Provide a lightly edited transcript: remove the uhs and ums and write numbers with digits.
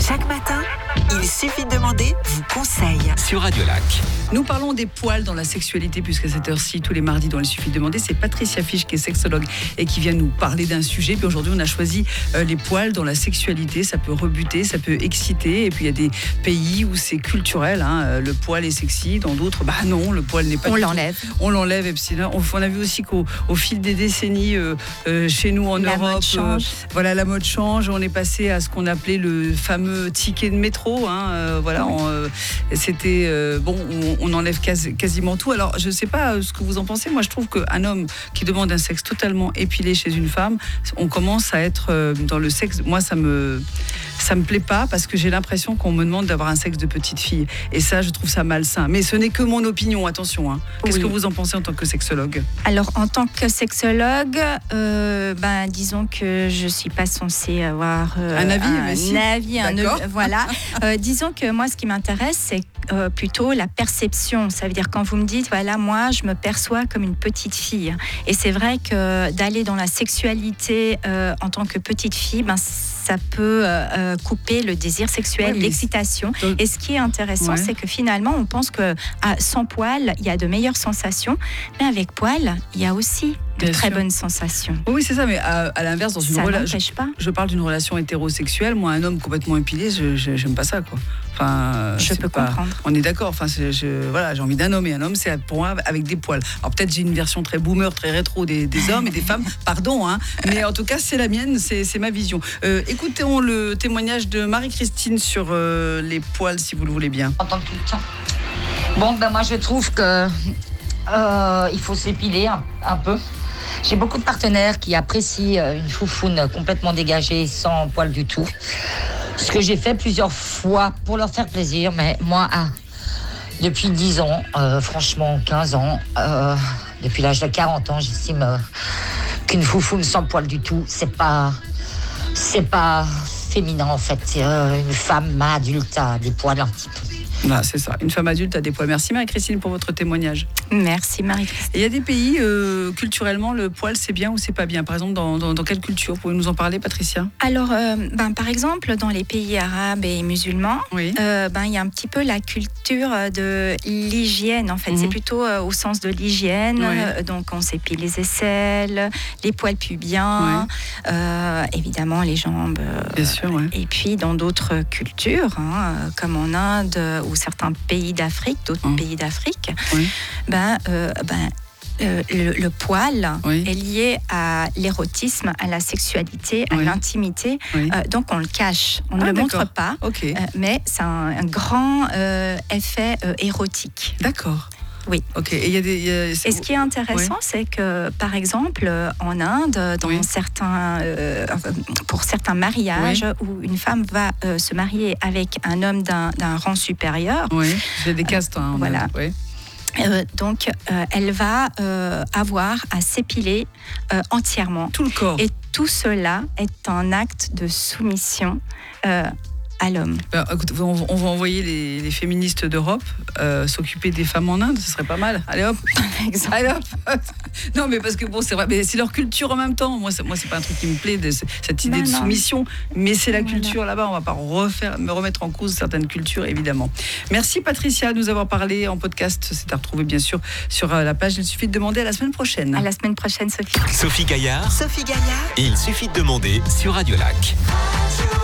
Chaque matin, il suffit de demander, vous conseille. Sur Radio Lac. Nous parlons des poils dans la sexualité, puisqu'à cette heure-ci, tous les mardis, dans Il suffit de demander, c'est Patricia Fiche qui est sexologue et qui vient nous parler d'un sujet. Puis aujourd'hui, on a choisi les poils dans la sexualité. Ça peut rebuter, ça peut exciter. Et puis il y a des pays où c'est culturel. Le poil est sexy. Dans d'autres, non, le poil n'est pas. On l'enlève. On l'enlève. Et puis, on a vu aussi qu'au fil des décennies, chez nous en Europe, la mode change. On est passé à ce qu'on appelait le fameux ticket de métro. On enlève quasiment tout. Alors, je ne sais pas ce que vous en pensez. Moi, je trouve qu'un homme qui demande un sexe totalement épilé chez une femme, on commence à être dans le sexe. Moi, ça me plaît pas parce que j'ai l'impression qu'on me demande d'avoir un sexe de petite fille. Et ça, je trouve ça malsain. Mais ce n'est que mon opinion, attention. Qu'est-ce que vous en pensez en tant que sexologue ? Alors, en tant que sexologue, disons que je ne suis pas censée avoir un avis. Voilà. Disons que moi, ce qui m'intéresse, c'est plutôt la perception. Ça veut dire quand vous me dites, moi, je me perçois comme une petite fille. Et c'est vrai que d'aller dans la sexualité en tant que petite fille, ça peut couper le désir sexuel, l'excitation. Et ce qui est intéressant, c'est que finalement, on pense que sans poil, il y a de meilleures sensations, mais avec poil, il y a aussi de très bonnes sensations. Oui, c'est ça, mais à l'inverse, dans une relation, je parle d'une relation hétérosexuelle. Moi, un homme complètement épilé, j'aime pas ça, quoi. Je peux comprendre. On est d'accord. J'ai envie d'un homme, et un homme, c'est pour moi avec des poils. Alors peut-être j'ai une version très boomer, très rétro des hommes et des femmes. Pardon, mais en tout cas, c'est la mienne, c'est ma vision. Écoutons le témoignage de Marie-Christine sur les poils, si vous le voulez bien. En tant que tout le temps. Moi, je trouve que il faut s'épiler un peu. J'ai beaucoup de partenaires qui apprécient une foufoune complètement dégagée, sans poils du tout. Ce que j'ai fait plusieurs fois pour leur faire plaisir, mais moi, depuis 10 ans, franchement 15 ans, depuis l'âge de 40 ans, j'estime qu'une foufoune sans poils du tout, c'est pas féminin en fait. Une femme adulte a des poils un petit peu. C'est ça, une femme adulte a des poils. Merci Marie-Christine pour votre témoignage. Merci Marie-Christine. Il y a des pays, culturellement, le poil c'est bien ou c'est pas bien ? Par exemple, dans quelle culture ? Vous pouvez nous en parler, Patricia ? Alors, par exemple, dans les pays arabes et musulmans, il y a un petit peu la culture de l'hygiène, en fait. C'est plutôt au sens de l'hygiène. Donc, on s'épile les aisselles, les poils pubiens, évidemment les jambes. Bien sûr, Et puis, dans d'autres cultures, comme en Inde ou certains pays d'Afrique, pays d'Afrique, le poil est lié à l'érotisme, à la sexualité, à l'intimité. Donc on le cache, on ne le montre pas, mais c'est un grand effet érotique. D'accord. Oui. Ok. Et ce qui est intéressant, c'est que, par exemple, en Inde, pour certains mariages où une femme va se marier avec un homme d'un rang supérieur. Oui. J'ai des castes. Voilà. Donc, elle va avoir à s'épiler entièrement. Tout le corps. Et tout cela est un acte de soumission à l'homme. Écoute, on va envoyer les féministes d'Europe s'occuper des femmes en Inde, ce serait pas mal. Allez hop. Allez hop. Non, mais parce que c'est vrai, mais c'est leur culture en même temps. Moi, c'est pas un truc qui me plaît, cette idée de soumission, mais c'est la culture là-bas. On va pas me remettre en cause certaines cultures, évidemment. Merci Patricia de nous avoir parlé en podcast. C'est à retrouver bien sûr sur la page. Il suffit de demander. À la semaine prochaine. À la semaine prochaine, Sophie. Sophie Gaillard. Sophie Gaillard. Et il suffit de demander sur Radio Lac.